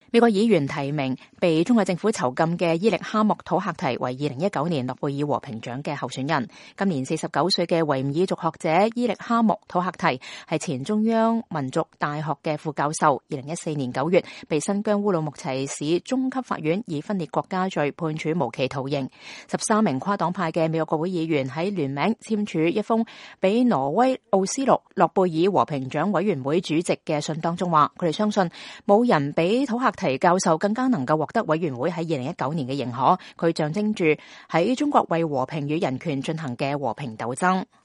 美國議員提名被中國政府囚禁嘅伊力哈木土赫提為2019年諾貝爾和平獎嘅候選人。今年49歲嘅維吾爾族學者伊力哈木土赫提係前中央民族大學嘅副教授。2014年9月被新疆烏魯木齊市中級法院以分裂國家罪判處無期徒刑。13名跨黨派嘅美國國會議員喺聯名簽署一封俾挪威奧斯陸諾貝爾和平獎委員會主席嘅信當中話，佢哋相信冇人比土赫提教授更加能夠獲得委員會喺2019年嘅認可，佢象徵住喺中國為和平與人權進行嘅和平鬥爭。